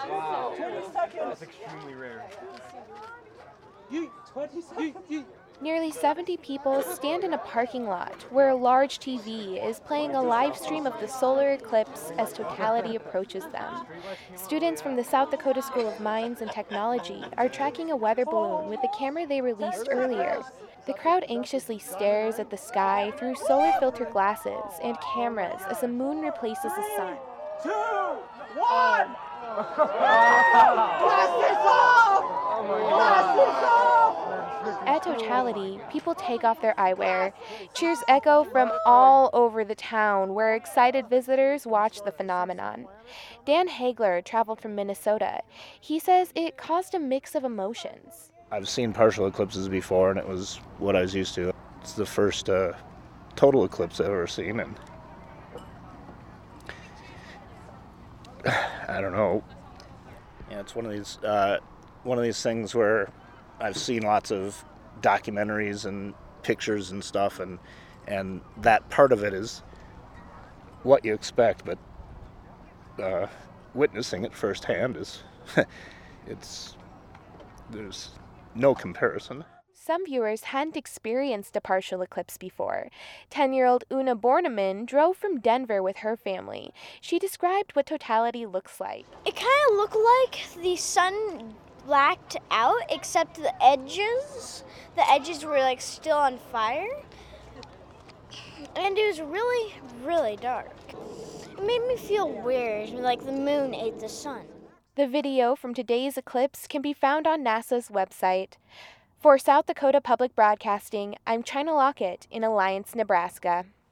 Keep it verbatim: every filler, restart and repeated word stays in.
Wow. twenty seconds. That's extremely rare. You, twenty seconds. Nearly seventy people stand in a parking lot where a large T V is playing a live stream of the solar eclipse as totality approaches them. Students from the South Dakota School of Mines and Technology are tracking a weather balloon with a camera they released earlier. The crowd anxiously stares at the sky through solar filter glasses and cameras as the moon replaces the sun. Two, one. Blast this off! Blast this off! At totality, people take off their eyewear. Cheers echo from all over the town where excited visitors watch the phenomenon. Dan Hagler traveled from Minnesota. He says it caused a mix of emotions. I've seen partial eclipses before, and it was what I was used to. It's the first uh, total eclipse I've ever seen, and I don't know. Yeah, it's one of these uh, one of these things where I've seen lots of documentaries and pictures and stuff, and and that part of it is what you expect, but uh, witnessing it firsthand is it's there's no comparison. Some viewers hadn't experienced a partial eclipse before. ten-year-old Una Borneman drove from Denver with her family. She described what totality looks like. It kind of looked like the sun blacked out, except the edges. The edges were like still on fire. And it was really, really dark. It made me feel weird, like the moon ate the sun. The video from today's eclipse can be found on NASA's website. For South Dakota Public Broadcasting, I'm China Lockett in Alliance, Nebraska.